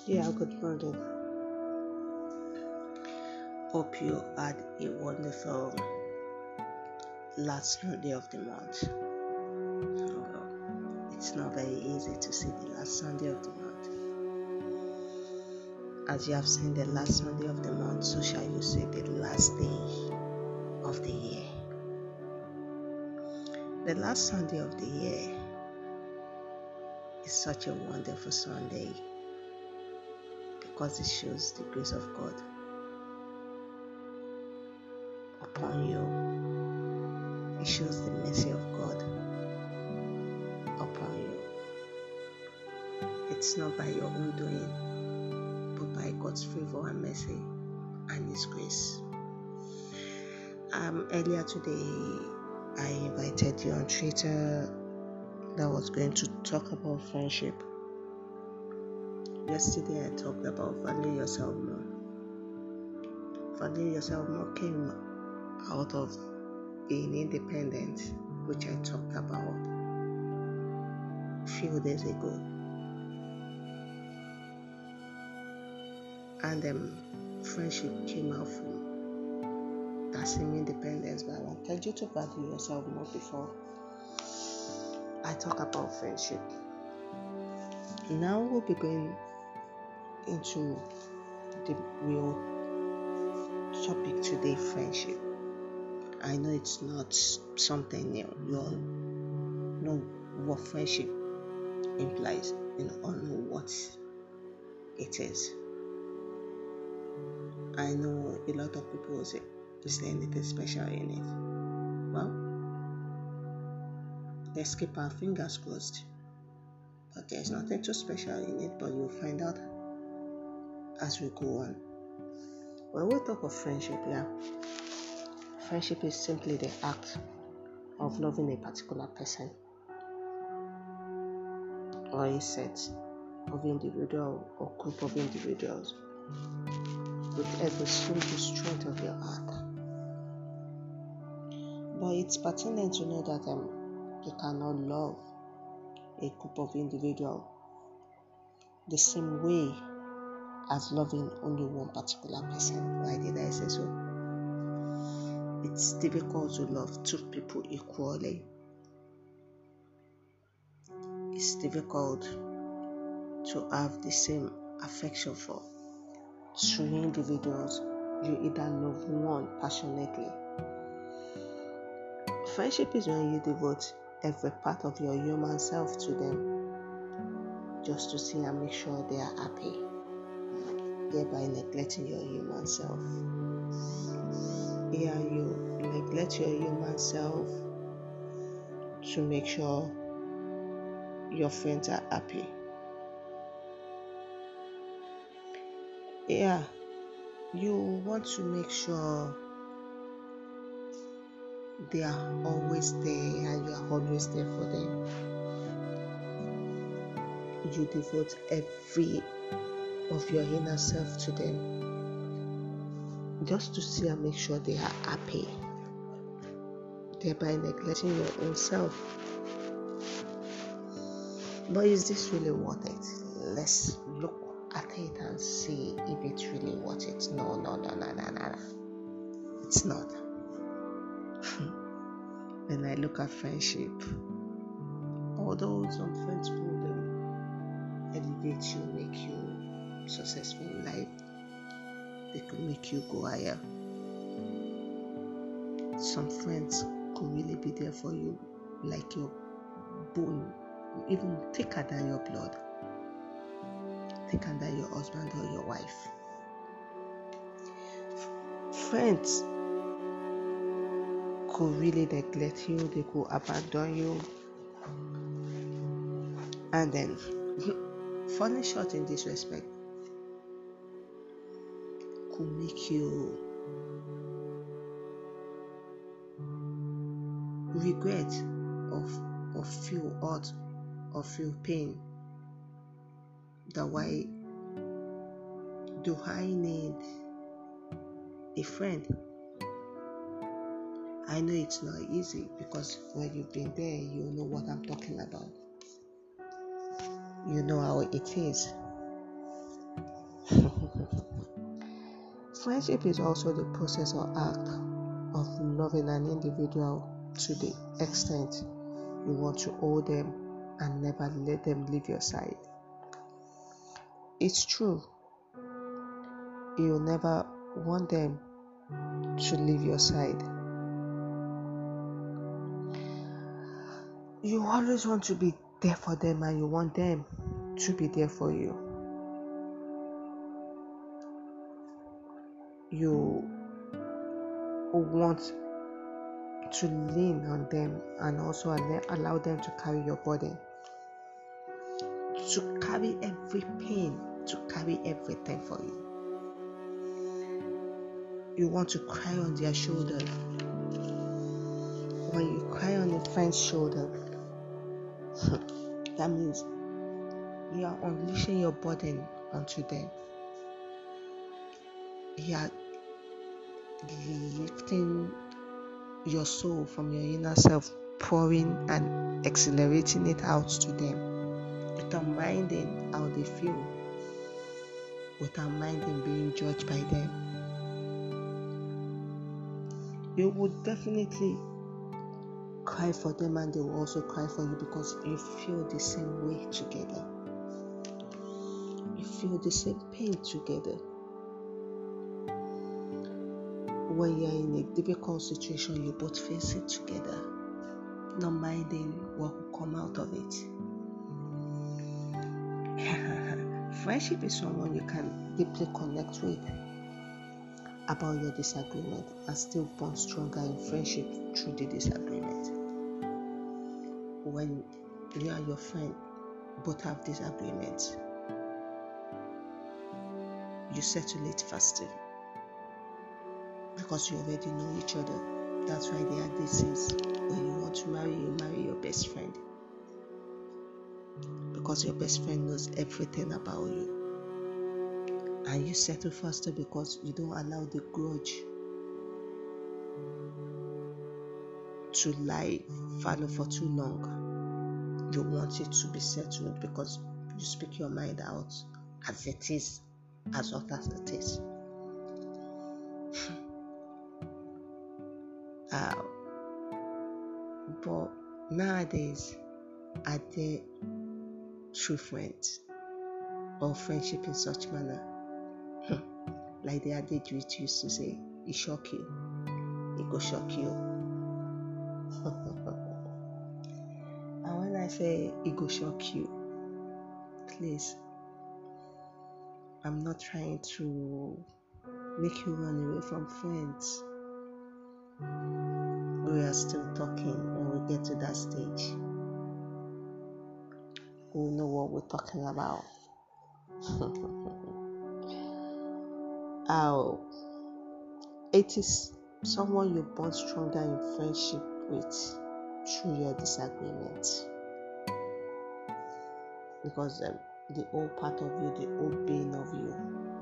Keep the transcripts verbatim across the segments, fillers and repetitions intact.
Yeah, good morning. Hope you had a wonderful last Sunday of the month. Well, it's not very easy to see the last Sunday of the month. As you have seen the last Sunday of the month, so shall you see the last day of the year. The last Sunday of the year is such a wonderful Sunday because it shows the grace of God upon you. It shows the mercy of God upon you. It's not by your own doing, but by God's favor and mercy and His grace. Um, earlier today, I invited you on Twitter that was going to talk about friendship. Yesterday, I talked about value yourself more. Value yourself more came out of being independent, which I talked about a few days ago. And um, friendship came out from that same independence, but I wanted you to value yourself more before I talk about friendship. Now we'll be going into the real topic today, friendship. I know it's not something new. You all know what friendship implies, you know, or know what it is. I know a lot of people will say, is there anything special in it? Well, let's keep our fingers crossed. But there's nothing too special in it, but you'll find out as we go on. When we talk of friendship, yeah, friendship is simply the act of loving a particular person or a set of individual or group of individuals with every single strength of your heart. But it's pertinent to know that um, you cannot love a group of individuals the same way as loving only one particular person. Why did I say so? It's difficult to love two people equally. It's difficult to have the same affection for two individuals. You either love one passionately. Friendship is when you devote every part of your human self to them just to see and make sure they are happy, thereby neglecting your human self. Yeah, you neglect your human self to make sure your friends are happy. Yeah, you want to make sure they are always there and you are always there for them. You devote every of your inner self to them just to see and make sure they are happy, thereby neglecting your own self. But is this really worth it? Let's look at it and see if it's really worth it. No, no, no, no, no, no, no. It's not. When I look at friendship, although some friends will elevate you, make you successful in life, they could make you go higher. Some friends could really be there for you like your bone, even thicker than your blood, thicker than your husband or your wife. Friends could really neglect you, they could abandon you, and then falling short in this respect could make you regret or, or feel hurt or feel pain. That why do I need a friend? I know it's not easy because when you've been there, you know what I'm talking about. You know how it is. Friendship is also the process or act of loving an individual to the extent you want to hold them and never let them leave your side. It's true, you'll never want them to leave your side. You always want to be there for them and you want them to be there for you. You want to lean on them and also allow them to carry your burden, to carry every pain, to carry everything for you. You want to cry on their shoulder. When you cry on a friend's shoulder, that means you are unleashing your burden onto them. You are lifting your soul from your inner self, pouring and accelerating it out to them without minding how they feel, without minding being judged by them. You would definitely cry for them and they will also cry for you because you feel the same way together. You feel the same pain together. When you're in a difficult situation, you both face it together, not minding what will come out of it. Friendship is someone you can deeply connect with about your disagreement and still bond stronger in friendship through the disagreement. When you and your friend both have disagreements, you settle it faster because you already know each other. That's why there are diseases. When you want to marry, you marry your best friend because your best friend knows everything about you. And you settle faster because you don't allow the grudge to lie fallow for too long. You want it to be settled because you speak your mind out as it is, as hot as it is. uh, but nowadays, are there true friends or friendship in such manner? Like the adage which used to say, it shock you, it go shock you. And when I say it go shock you, please, I'm not trying to make you run away from friends. We are still talking. When we get to that stage, we'll know what we're talking about. Oh, it is someone you bond stronger in friendship with through your disagreement, because um, the whole part of you, the whole being of you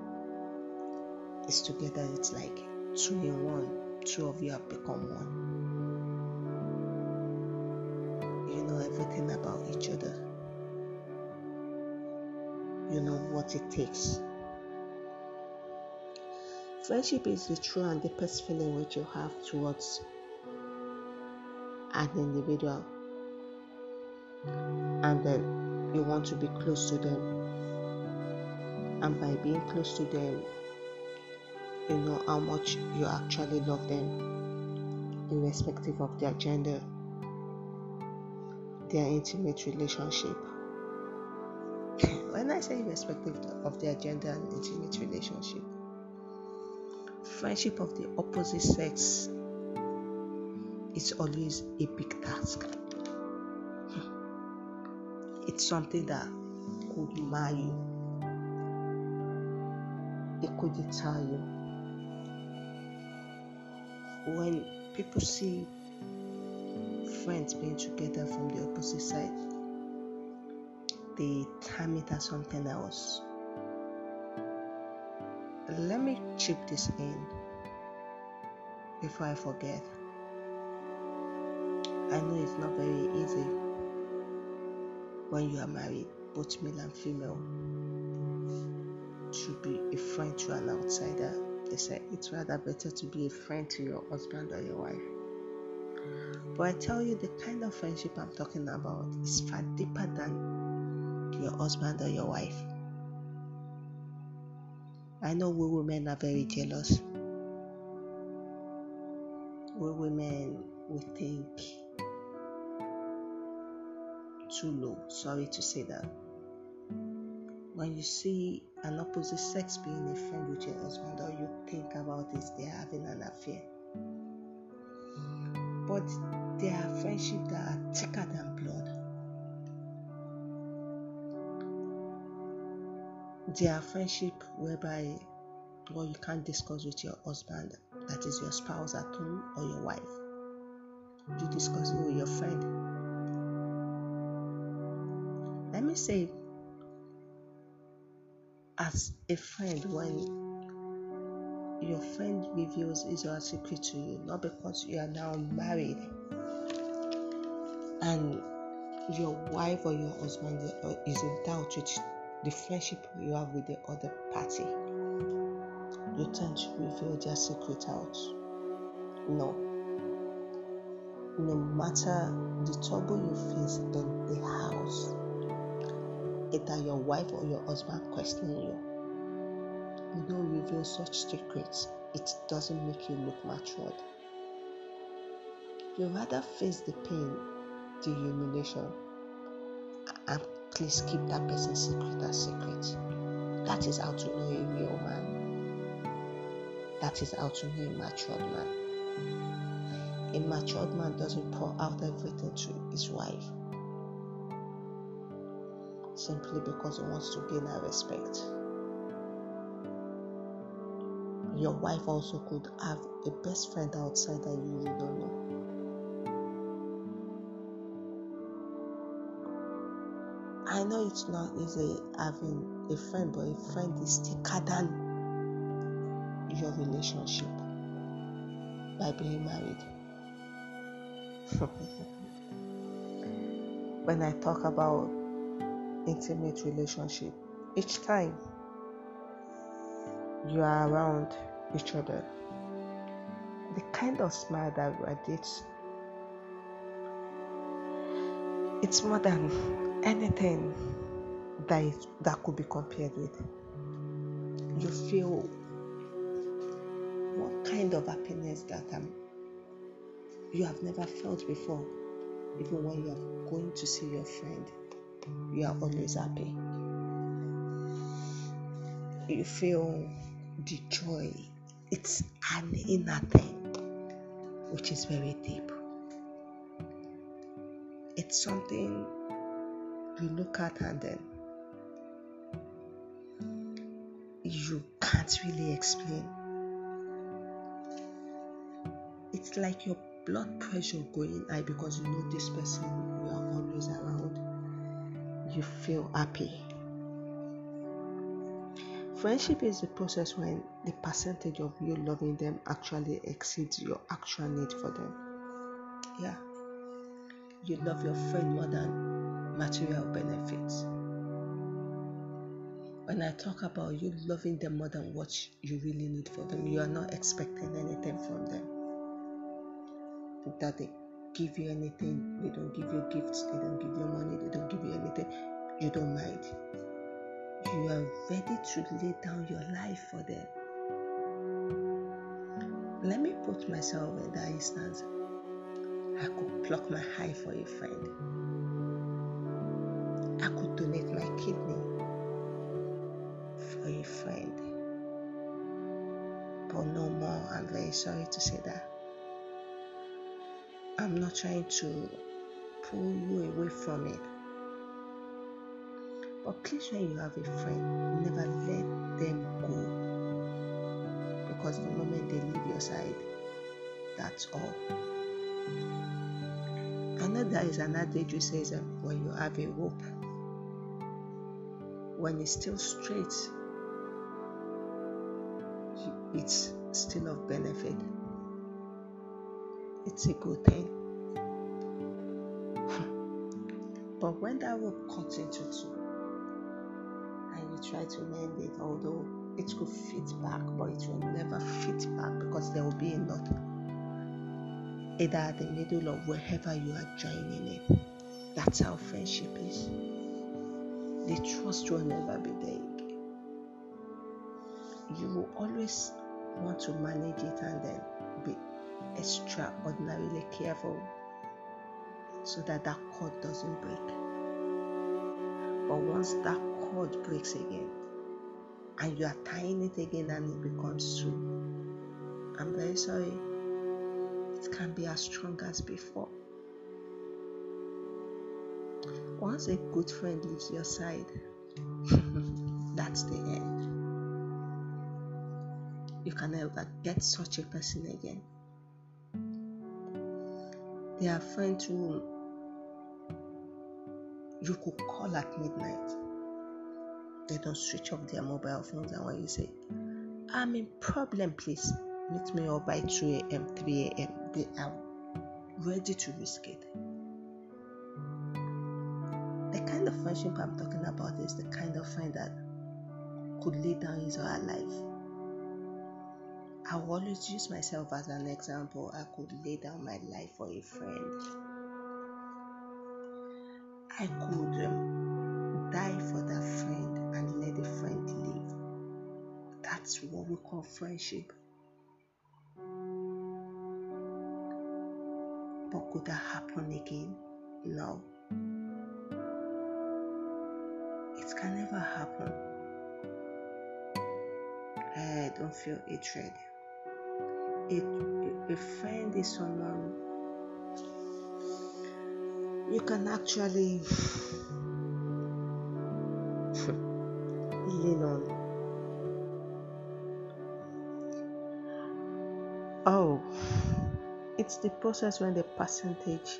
is together. It's like two in one. Two of you have become one. You know everything about each other. You know what it takes. Friendship is the true and deepest feeling which you have towards an individual, and then you want to be close to them, and by being close to them, you know how much you actually love them, irrespective of their gender, their intimate relationship. When I say irrespective of their gender and intimate relationship, friendship of the opposite sex is always a big task. It's something that could mar you. It could deter you. When people see friends being together from the opposite side, they term it as something else. Let me chip this in before I forget. I know it's not very easy when you are married, both male and female. to be a friend to an outsider. They say it's rather better to be a friend to your husband or your wife. But I tell you, the kind of friendship I'm talking about is far deeper than your husband or your wife. I know we women are very jealous. We women, we think too low. Sorry to say that. When you see an opposite sex being a friend with your husband, all you think about is they're having an affair. But there are friendships that are thicker than blood. There are friendships whereby what you can't discuss with your husband, that is your spouse at home or your wife, you discuss it with your friend. Let me say, as a friend, when your friend reveals his or her secret to you, not because you are now married and your wife or your husband is in doubt with the friendship you have with the other party, you tend to reveal their secret out. No. No matter the trouble you face in the house, either your wife or your husband questioning you, you don't reveal such secrets. It doesn't make you look matured. You rather face the pain, the humiliation, and please keep that person's secret as secret. That is how to know a real man. That is how to know a matured man. A matured man doesn't pour out everything to his wife simply because he wants to gain her respect. Your wife also could have a best friend outside that you, you don't know. I know it's not easy having a friend, but a friend is thicker than your relationship by being married. When I talk about intimate relationship, each time you are around each other, the kind of smile that radiates, it's more than anything that is, that could be compared with. You feel one kind of happiness that um, you have never felt before. Even when you are going to see your friend, you are always happy. You feel the joy. It's an inner thing, which is very deep. It's something you look at and then you can't really explain. It's like your blood pressure going high because you know this person, you are always around. You feel happy. Friendship is the process when the percentage of you loving them actually exceeds your actual need for them. Yeah. You love your friend more than material benefits. When I talk about you loving them more than what you really need for them, you are not expecting anything from them. That they give you anything, they don't give you gifts, they don't give you money, they don't give you anything, you don't mind. You are ready to lay down your life for them. Let me put myself in that instance. I could pluck my eye for a friend. I could donate my kidney for a friend. But no more, I'm very sorry to say that. I'm not trying to pull you away from it. But please, when you have a friend, never let them go. Because the moment they leave your side, that's all. I know there is an adage which says that when you have a rope, when it's still straight, it's still of benefit. It's a good thing. But when that rope cuts into two, and you try to mend it, although it could fit back, but it will never fit back because there will be a knot either at the middle or wherever you are joining it. That's how friendship is. The trust will never be there again. You will always want to manage it and then be extraordinarily careful so that that cord doesn't break. But once that cord breaks again and you are tying it again and it becomes two, I'm very sorry, it can't be as strong as before. Once a good friend leaves your side, that's the end. You can never get such a person again. There are friends who you could call at midnight. They don't switch off their mobile phones, and when you say, I'm in problem, please meet me up by two a.m., three a.m., they are ready to risk it. The kind of friendship I'm talking about is the kind of friend that could lay down his or her life. I will always use myself as an example. I could lay down my life for a friend. I could um, die for that friend and let the friend live. That's what we call friendship. But could that happen again? No. It can never happen. I don't feel hatred. It, a friend is someone you can actually lean on. Oh, it's the process when the percentage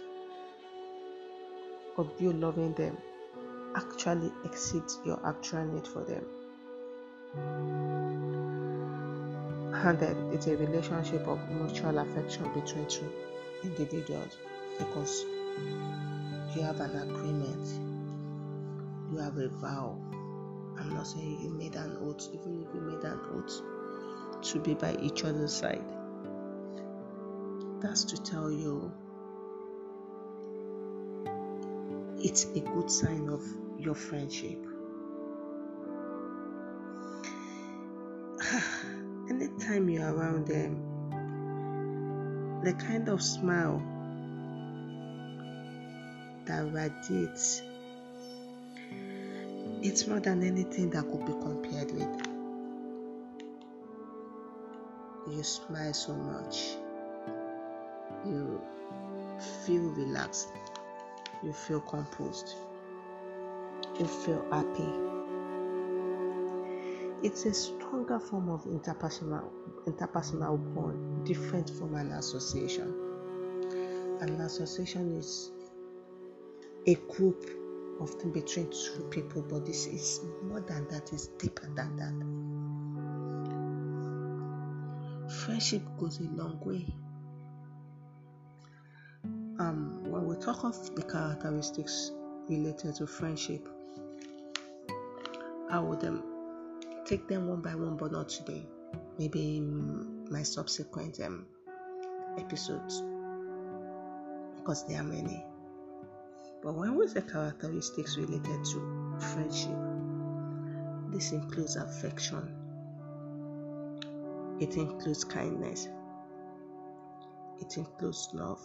of you loving them actually exceeds your actual need for them. And then it's a relationship of mutual affection between two individuals because you have an agreement, you have a vow. I'm not saying you made an oath, even if you made an oath to be by each other's side. That's to tell you it's a good sign of your friendship. Anytime you're around them, the kind of smile that radiates, it's more than anything that could be compared with. You smile so much, you feel relaxed, you feel composed, you feel happy. It's a stronger form of interpersonal interpersonal bond, different from an association. An association is a group often between two people, but this is more than that, it's deeper than that. Friendship goes a long way. Um, when we talk of the characteristics related to friendship, I would um, take them one by one, but not today. Maybe in my subsequent um, episodes, because there are many. But when we say characteristics related to friendship, this includes affection, it includes kindness, it includes love,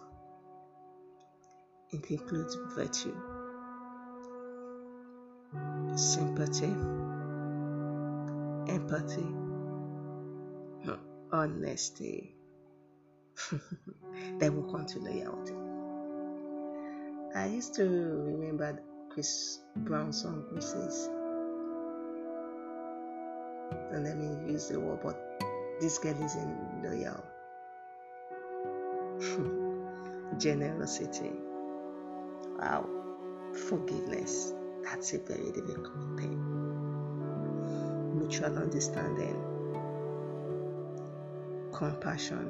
it includes virtue, sympathy, empathy, honesty. Then we'll come to loyalty. I used to remember Chris Brown's song, which says, don't let me use the word, but this girl is in loyal. Generosity. Wow. Forgiveness. That's a very difficult thing. Mutual understanding. Compassion.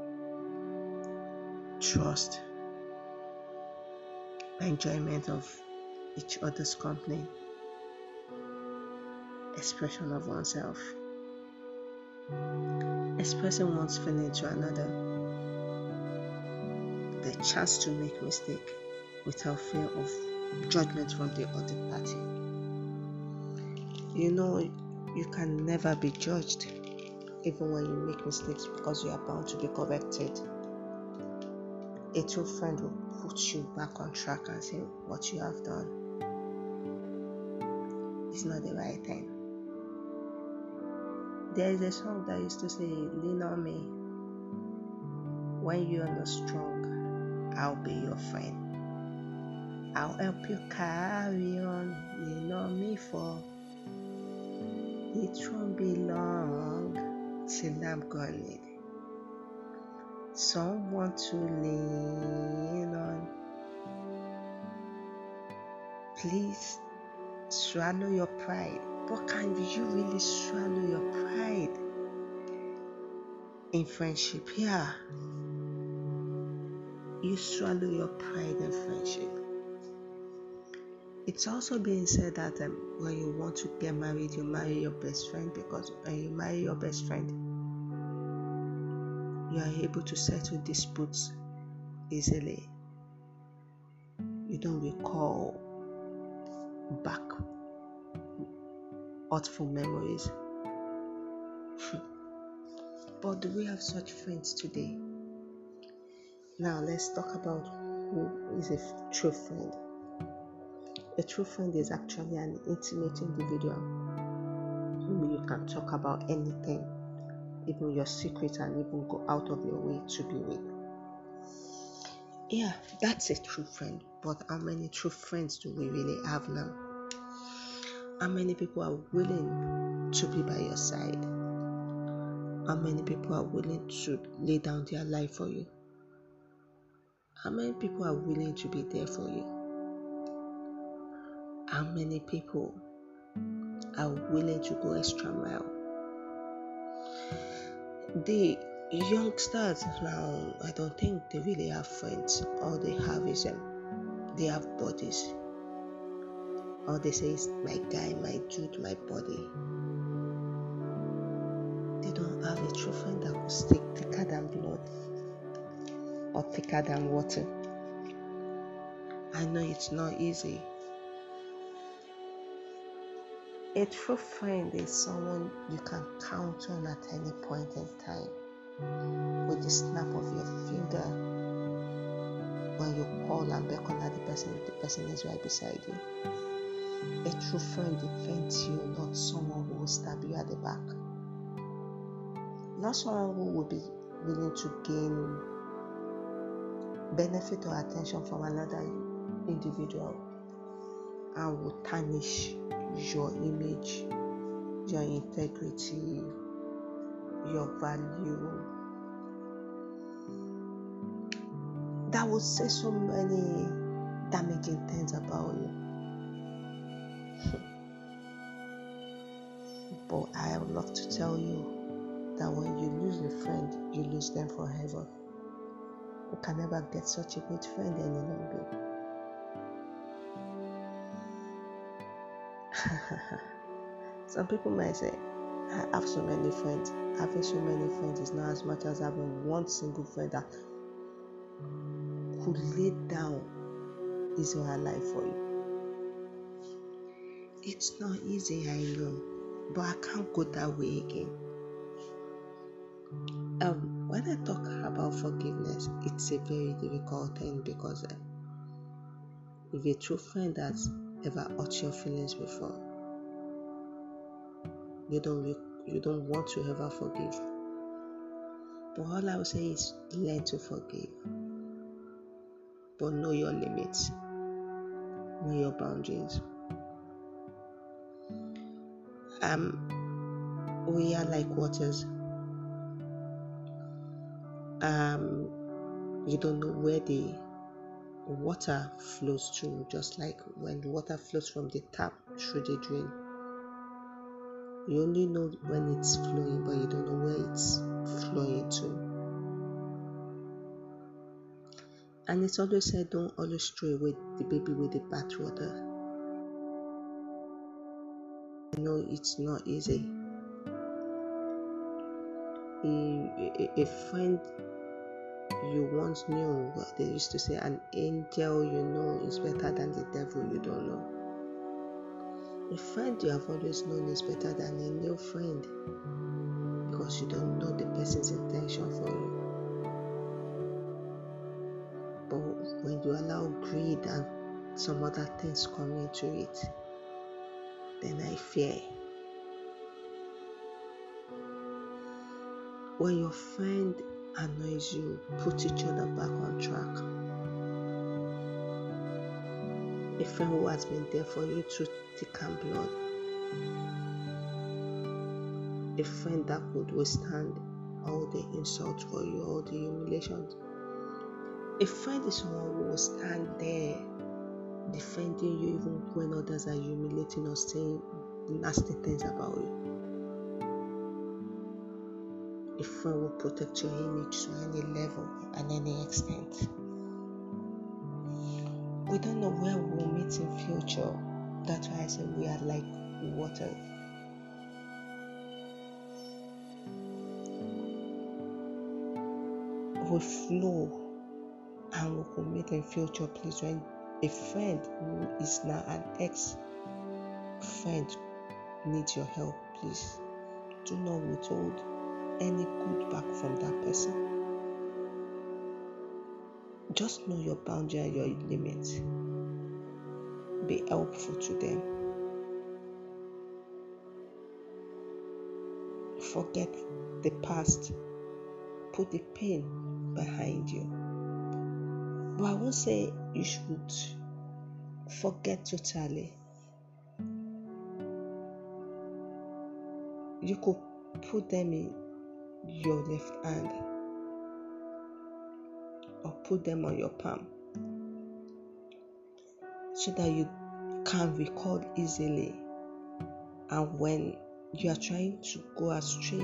Trust. Enjoyment of each other's company. expression of oneself, expressing one's feeling to another, the chance to make mistake without fear of judgment from the other party. You know, you can never be judged even when you make mistakes, because you are bound to be corrected. A true friend will put you back on track and say what you have done is not the right thing. There is a song that used to say, lean on me. When you are not strong, I'll be your friend. I'll help you carry on. Lean on me for it won't be long till I'm gone. Someone to lean on. Please swallow your pride. But can you really swallow your pride in friendship? Yeah, you swallow your pride in friendship. It's also being said that um, when you want to get married, you marry your best friend, because when you marry your best friend, you are able to settle disputes easily. You don't recall back hurtful memories. But do we have such friends today? Now let's talk about who is a true friend. A true friend is actually an intimate individual whom you can talk about anything, even your secrets, and even go out of your way to be with. Yeah, that's a true friend. But how many true friends do we really have now? How many people are willing to be by your side? How many people are willing to lay down their life for you? How many people are willing to be there for you? How many people are willing to go extra mile? The youngsters now, I don't think they really have friends. All they have is um, they have bodies. All they say is my guy, my dude, my body. They don't have a true friend that will stick thicker than blood or thicker than water. I know it's not easy. A true friend is someone you can count on at any point in time. With the snap of your finger, when you call and beckon at the person, the person is right beside you. A true friend defends you, not someone who will stab you at the back. Not someone who will be willing to gain benefit or attention from another individual and will tarnish your image, your integrity, your value. That would say so many damaging things about you. But I would love to tell you that when you lose a friend, you lose them forever. You can never get such a great friend any longer. Some people might say, I have so many friends. Having so many friends is not as much as having one single friend that could lay down his or her life for you. It's not easy, I know, but I can't go that way again. Um, when I talk about forgiveness, it's a very difficult thing, because uh, if a true friend has ever hurt your feelings before, you don't you don't want to ever forgive. But all I will say is learn to forgive, but know your limits, know your boundaries. Um, we are like waters. Um, you don't know where the water flows through, just like when the water flows from the tap through the drain. You only know when it's flowing, but you don't know where it's flowing to. And it's always said, don't always throw away the baby with the bathwater. know it's not easy. A, a, a friend you once knew, they used to say, an angel you know is better than the devil you don't know. A friend you have always known is better than a new friend, because you don't know the person's intention for you. But when you allow greed and some other things come into it, then I fear. When your friend annoys you, put each other back on track. A friend who has been there for you through thick and blood. A friend that could withstand all the insults for you, all the humiliations. A friend is someone who will stand there defending you even when others are humiliating or saying nasty things about you. A friend will protect your image to any level and any extent. We don't know where we'll meet in future. That's why I say we are like water. We flow and we could meet in future. Please, when a friend who is now an ex-friend needs your help, please do not withhold any good back from that person. Just know your boundary and your limits. Be helpful to them. Forget the past. Put the pain behind you. But I won't say you should forget totally. You could put them in your left hand or put them on your palm so that you can recall easily. And when you are trying to go astray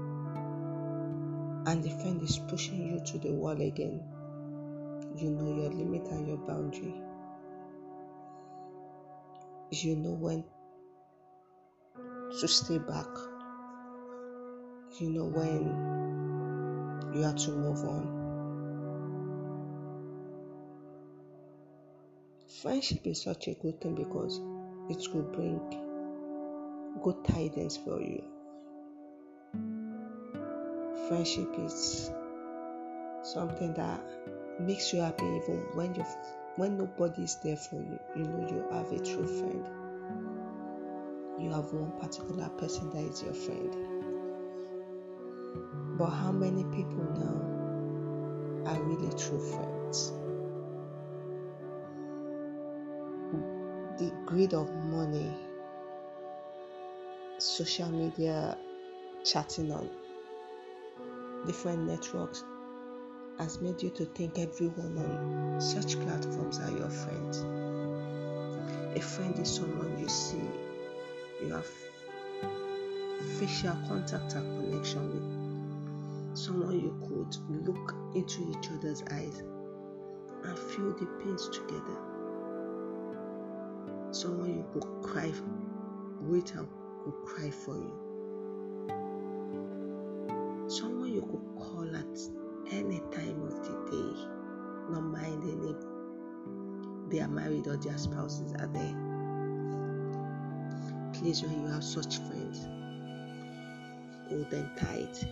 and the friend is pushing you to the wall again, you know your limit and your boundary. You know when to stay back. You know when you have to move on. Friendship is such a good thing because it will bring good tidings for you. Friendship is something that makes you happy even when you when nobody is there for you. You know you have a true friend. You have one particular person that is your friend. But how many people now are really true friends? The greed of money, social media, chatting on different networks has made you to think everyone on such platforms are your friends. A friend is someone you see, you have facial contact and connection with. Someone you could look into each other's eyes and feel the pains together. Someone you could cry with and could cry for you. Someone you could call at any time of the day, not minding if they are married or their spouses are there. Please, when you have such friends, hold them tight.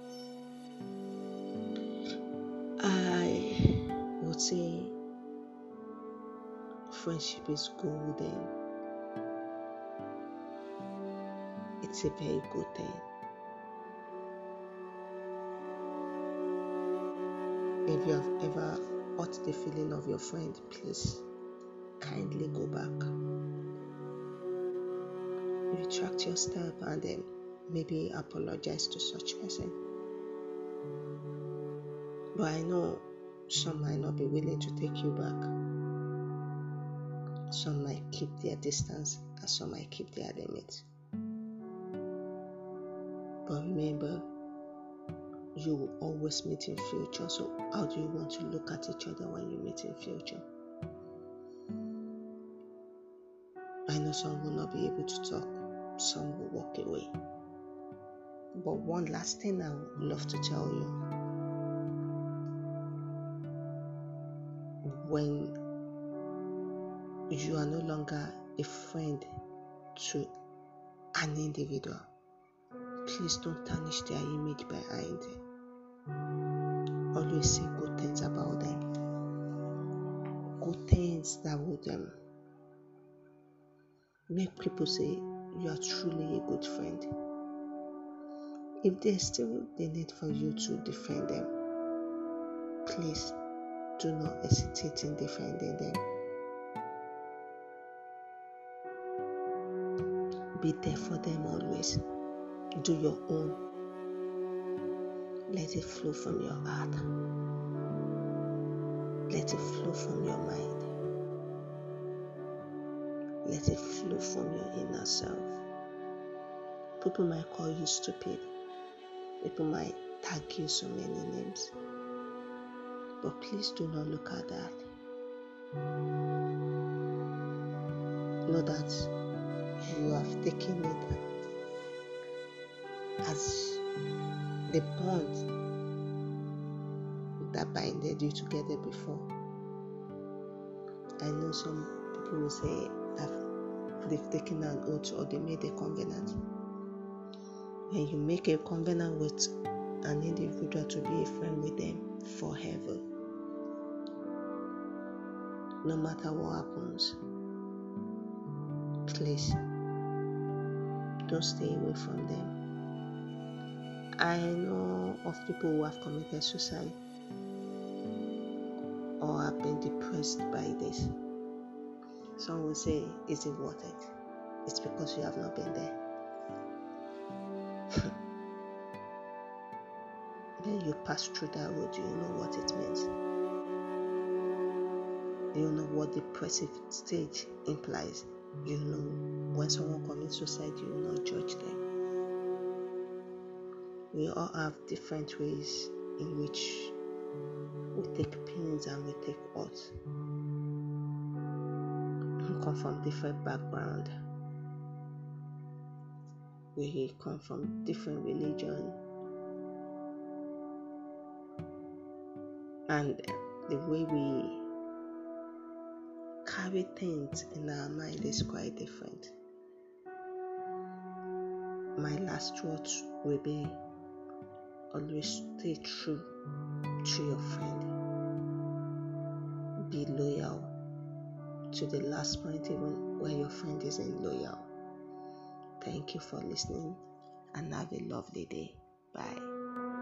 I would say friendship is golden. It's a very good thing. If you have ever hurt the feeling of your friend, please kindly go back. Retract your step and then maybe apologize to such person. But I know some might not be willing to take you back. Some might keep their distance and some might keep their limits. But remember, you will always meet in future. So how do you want to look at each other when you meet in future? I know some will not be able to talk some will walk away. But one last thing I would love to tell you: when you are no longer a friend to an individual, please don't tarnish their image behind. Always say good things about them. Good things that would um, make people say you are truly a good friend. If there's still the need for you to defend them, please do not hesitate in defending them. Be there for them always. Do your own. Let it flow from your heart. Let it flow from your mind. Let it flow from your inner self. People might call you stupid. People might tag you so many names. But please do not look at that. Know that you have taken it as the bond that binded you together before. I know some people will say that they've taken an oath or they made a covenant. When you make a covenant with an individual to be a friend with them forever, no matter what happens, please don't stay away from them. I know of people who have committed suicide or have been depressed by this. Some will say, is it worth it? It's because you have not been there. When you pass through that road, you know what it means. You know what depressive stage implies. You know when someone commits suicide, you will not judge them. We all have different ways in which we take pains and we take oaths. We come from different backgrounds. We come from different religion. And the way we carry things in our mind is quite different. My last words will be, always stay true to your friend. Be loyal to the last point, even when your friend isn't loyal. Thank you for listening and have a lovely day. Bye.